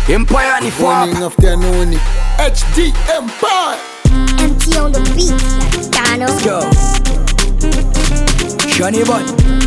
Empire ni fwa. Morning afternoon. HD Empire. MT on the beat, Dano. Let's go. Shani Bun.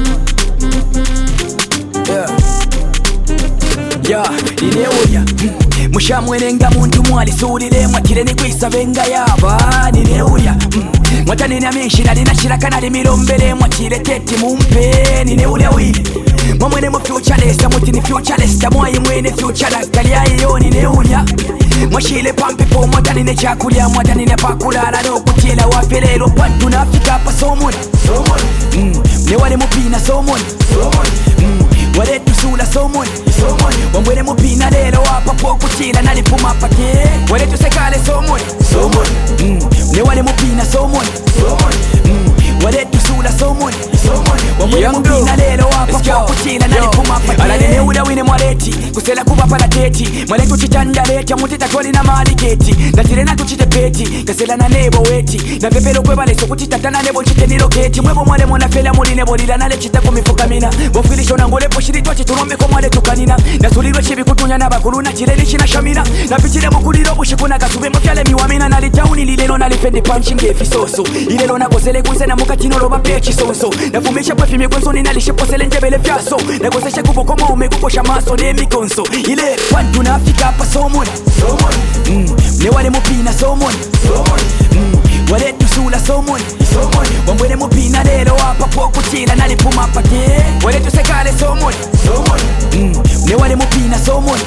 Nineoya mushamwerenga muntu mwalisulile mwatire nikwisabenga yaba nineoya mwatanene amenshi nali nashiraka nali milombere mwatire teti mumpe nineoya wili mwamwene mu futureless muti ni futureless mwayi mwene futureless kali ayo nineoya mwashile pampipo mwatanene chakulya mwatanene pakulala nokutila wafelelo pantu nafika pa somoni newale mupina somoni wale tusula somoni wambwene mupina lelo wapa pokutila nalipuma pake wale tusekale somoni newale mupina somoni wale tusula somoni wambwene mupina lelo wapa pokutila nalipuma pake alalene ula wine mwaleti kusela kuba pala teti mwaletu chitanda leti amutita toli na mali geti natire natu chitepeti kasela na nebo weti na pepelo kwe bale sokuti tatana nebo chite niloketi mwebo mwale mwana fela muli nebo lila nale chita kumifuka mina bofilisho na ngole poshiri tochi turombe ko mwale tukanina na sulirwe chibi kutunya na bakulu na chireli china shamina na pichile mukuliro bushikuna kasube mufyale miwamina nali tauni lilelo nalifendi punching efisoso ilelo na kosele kuise na mukatino loba pechi soso na fumisha pwe fimi konsoni nalishe posele njebele fyaso na koseshe kubokomo umekukosha maso ne mikonso ile pantu na afika pa somoni ne wale mupina somoni wale tusula somoni wambwene mupina lelo wapa pokutila nalipuma pake wale tusekale somoni ne wale mupina somoni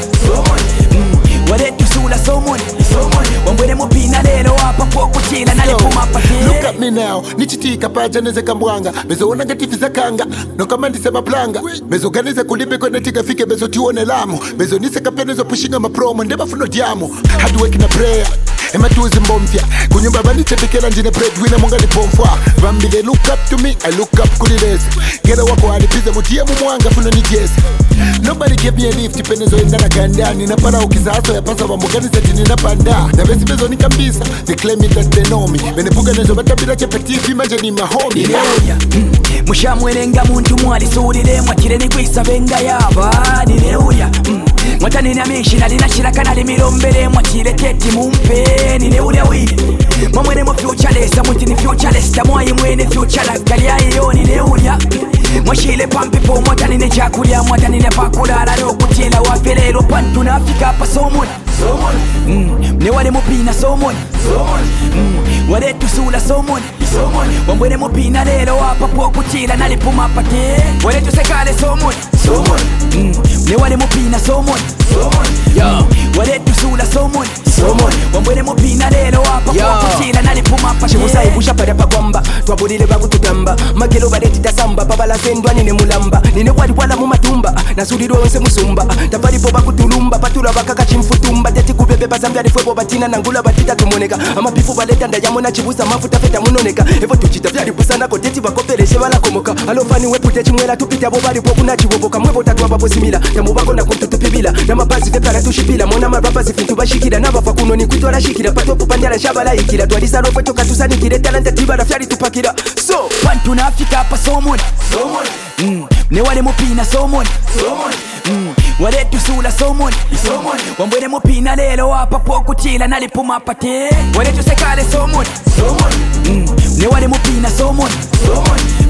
wale tusula somoni wambwene mupina lelo wapa pokutila nalipuma pake. Look at me now, nichitika paja neze kambwanga mezo ona ngatifi za kanga no kama ndisema planga mezo ganize kulimbe kwa netika fike mezo tuone lamu mezo nise kapia nezo pushinga mapromo ndeba funo diamu hard work na prayer ema tuzi mbomfya kunyumba baniche bikela njine breadwinner monga ni pomfwa vambile look up to me I look up kulilezi gera wako alipize mutia mumwanga funo nijezi nobody gave me a lift penezo endana gandani na para ukizaso ya pasa wambuganize jini na panda na besi mezo nikambisa they claim it that they know me benepuga nezo batabira chepetifi manje ni mahomi mushamwerenga muntu mwalisulile mwatire nikwisabenga yaba nineoya mwatanene amenshi nali nashiraka nali milombere mwatire teti mumpe nineoya wili mwamwene mu futureless muti ni futureless mwayi mwene futureless kali ayo nineoya mwashile pampipo mwatanene chakulya mwatanene pakulala nokutila wafelelo pantu nafika pa somoni ne wale mupina somoni wale tusula somoni wambwene mupina lelo wapa pokutila nalipuma pake wale tusekale somoni ne wale mupina somoni wale tusula somoni wambwene mupina lelo wapa pokutila nalipuma pake chimusayibusha pada pagwamba twabulile bakututamba magelo baletita samba babala sendwa nine mulamba nine kwalikwala mu matumba nasulirwe onse musumba tapalipo bakutulumba patula bakaka chimfutumba teti kubebe bazambya lifwebo batina nangula batita tumoneka amapifu baleta ndayamona chibusa mafuta feta munoneka evo tuchita vyalibusanako teti bakopeleshe balakomoka alofani wepute chimwela tupita bo balipo kuna chiboboka mwebo tatwaba bosimila tamubako na kumtutupibila na mabazi fekala tushipila mona marapa zifintu bashikila nabafa kuno ni kwitwala shikila patwa kupandala shabala ikila twalisa lofo tukatusanikile talanta tibala fyali tupakila so pantu nafika pa somoni ne wale mupina somoni wale tusula somoni wambwene mupina lelo wapa pokutila nalipuma pate wale tusekale somoni ne wale mupina somoni